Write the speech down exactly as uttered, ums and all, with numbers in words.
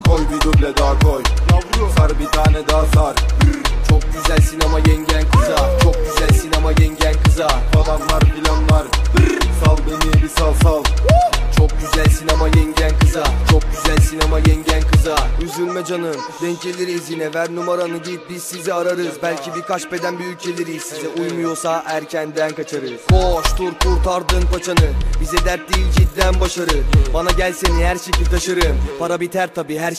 koy, bir duble daha koy. Sar bir tane daha sar. Çok güzel sinema yengen kıza, çok güzel sinema yengen kıza. Falanlar filanlar, sal beni bir sal sal. Çok güzel sinema yengen kıza, çok güzel sinema yengen kıza. Üzülme canım, denk geliriz yine, ver numaranı git biz sizi ararız. Belki birkaç beden büyük geliriz, size uymuyorsa erkenden kaçarız. Koş dur kurtardın paçanı, bize dert değil cidden başarı. Bana gel seni her şekil taşırım, para biter tabi her